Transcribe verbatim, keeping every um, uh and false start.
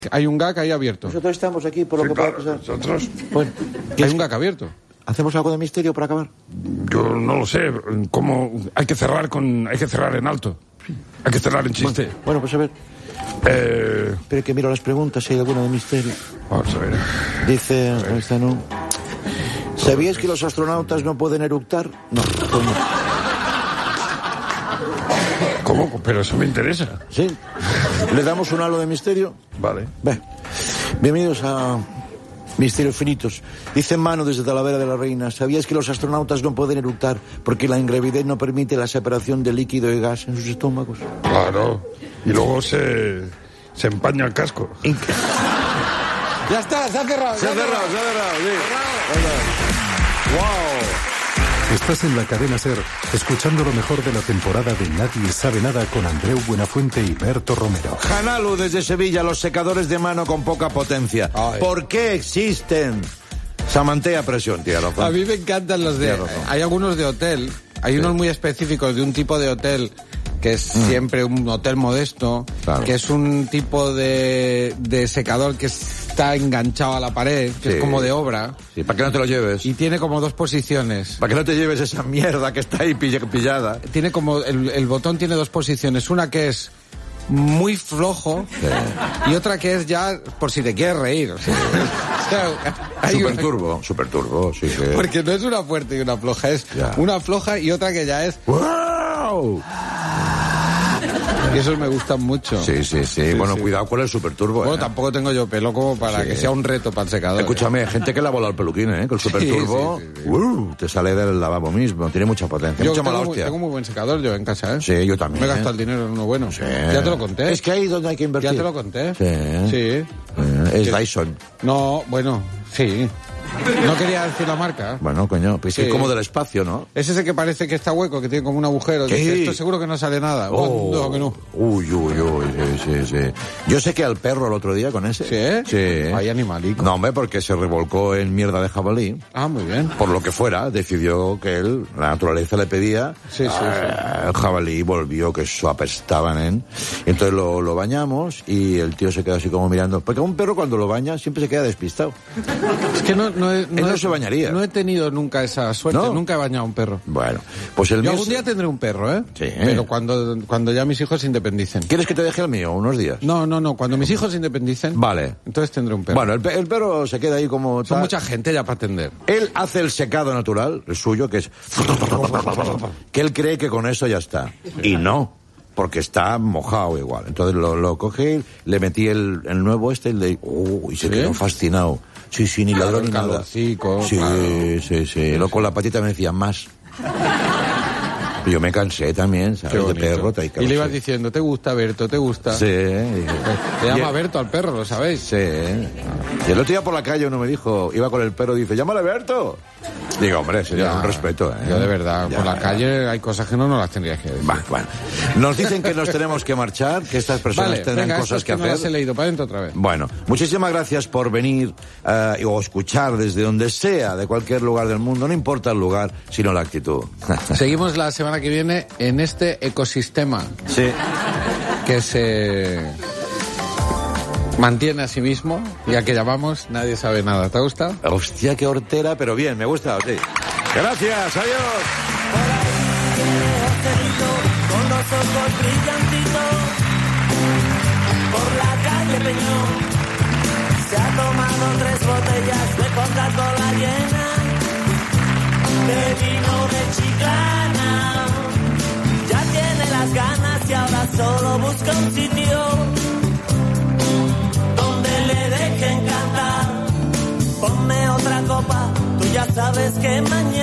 Hay un gag ahí abierto. Nosotros estamos aquí por lo Sí, que claro, pueda pasar. nosotros... Bueno, Hay un gag abierto. ¿hacemos algo de misterio para acabar? Yo no lo sé. ¿Cómo? Hay que cerrar con... Hay que cerrar en alto. Hay que cerrar en chiste. Bueno, bueno, pues a ver. Eh... Espera que miro las preguntas, si hay alguna de misterio. Vamos a ver. Dice... Esta no. ¿Sabíais que los astronautas no pueden eructar? No, pues no. ¿Cómo? Pero eso me interesa. ¿Sí? ¿Le damos un halo de misterio? Vale. Ve. Bienvenidos a Misterios Finitos. Dice Mano desde Talavera de la Reina: ¿sabíais que los astronautas no pueden eructar porque la ingravidez no permite la separación de líquido y gas en sus estómagos? Claro. Y luego se... se empaña el casco. Inc- Ya está, se ha cerrado. Se ha cerrado, se ha cerrado, sí. ¡Wow! Estás en la cadena SER, escuchando lo mejor de la temporada de Nadie Sabe Nada con Andreu Buenafuente y Berto Romero. Hanalu desde Sevilla, los secadores de mano con poca potencia. Ay. ¿Por qué existen? Samantea presión, tía razón. A mí me encantan los de... Tienes razón. Hay algunos de hotel, hay Sí. unos muy específicos de un tipo de hotel que es Mm. siempre un hotel modesto, Claro. que es un tipo de, de secador que está enganchado a la pared, que Sí. es como de obra, Sí, para que no te lo lleves. y tiene como dos posiciones. Para que no te lleves esa mierda que está ahí pill- pillada. Tiene como... El, el botón tiene dos posiciones, una que es muy flojo y otra que es ya por si te quieres reír. O sea, o sea, hay Super una- turbo, super turbo, sí, sí. Porque no es una fuerte y una floja, es Ya. una floja y otra que ya es... ¡Wow! Y esos me gustan mucho. Sí, sí, sí. Bueno, sí. cuidado con el super turbo. Bueno, ¿eh? tampoco tengo yo pelo como para Sí. que sea un reto para el secador. Escúchame, hay gente que la bola al peluquín, ¿eh? Con el super Sí, turbo, sí, sí, sí. uh, te sale del lavabo mismo. Tiene mucha potencia, Yo mucha mala tengo, muy, hostia. tengo muy buen secador yo en casa, ¿eh? Sí, yo también. Me he gastado el dinero en uno bueno. Sí. Ya te lo conté. Es que ahí es donde hay que invertir. Ya te lo conté. Sí. Sí. Eh, es Que- Dyson. No, bueno, sí. No quería decir la marca. Bueno, coño, pues Sí. es como del espacio, ¿no? Es ese que parece que está hueco, que tiene como un agujero. ¿Qué? Dice, esto seguro que no sale nada. Oh. No, que no. Uy, uy, uy, sí, sí, sí. Yo sé que al perro el otro día con ese. ¿Sí? Sí. Ay, animalico. No, hombre, porque se revolcó en mierda de jabalí. Ah, muy bien. Por lo que fuera, decidió que él, la naturaleza le pedía. Sí, sí, ah, El jabalí volvió, que eso apestaban, ¿eh? Entonces lo, lo bañamos y el tío se quedó así como mirando. Porque un perro cuando lo baña siempre se queda despistado. Es que no, no, he- Él no he- se bañaría. No he tenido nunca esa suerte. ¿No? Nunca he bañado a un perro. Bueno, pues el Yo mío... algún se- día tendré un perro, ¿eh? Sí. Pero cuando, cuando ya mis hijos se independicen. ¿Quieres que te deje el mío unos días? No, no, no. Cuando mis hijos se independicen. Vale. Entonces tendré un perro. Bueno, el, pe- el perro se queda ahí como... Son tal. mucha gente ya para atender. Él hace el secado natural, el suyo, que es... que él cree que con eso ya está. Y no, porque está mojado igual. Entonces lo, lo cogí, le metí el, el nuevo este, y le... Uh, y se ¿Sí? quedó fascinado. Sí, sí, ni ladrón Claro, ni nada. calorcico, Sí, claro. sí, sí. Luego con la patita me decía más. Yo me cansé también, ¿sabes? Qué De bonito. perro. Te hay que Y le ibas sí. diciendo, ¿te gusta Berto? ¿Te gusta? Sí. y- Se llama y- Berto al perro, ¿lo sabéis? Sí. Y el otro día por la calle uno me dijo, iba con el perro y dice, llámale Berto. Digo, hombre, sería Ya. un respeto, ¿eh? Yo de verdad, Ya, por la ya. calle hay cosas que no nos las tendrías que decir. Va, bueno. Nos dicen que nos tenemos que marchar, que estas personas Vale, tendrán venga, cosas estas que que no las he hacer. leído, para adentro otra vez. Bueno, muchísimas gracias por venir eh, o escuchar desde donde sea, de cualquier lugar del mundo. No importa el lugar, sino la actitud. Seguimos la semana que viene en este ecosistema Sí. que se mantiene a sí mismo y a que llamamos Nadie Sabe Nada. ¿Te gusta? Hostia, qué hortera, pero bien, me gusta, sí. Gracias, adiós. Con los ojos brillantitos por la calle Peñón se ha tomado tres botellas de Coca-Cola llena de vino de Chiclana. Ya tiene las ganas y ahora solo busca un sitio donde le dejen cantar. Ponme otra copa, tú ya sabes que mañana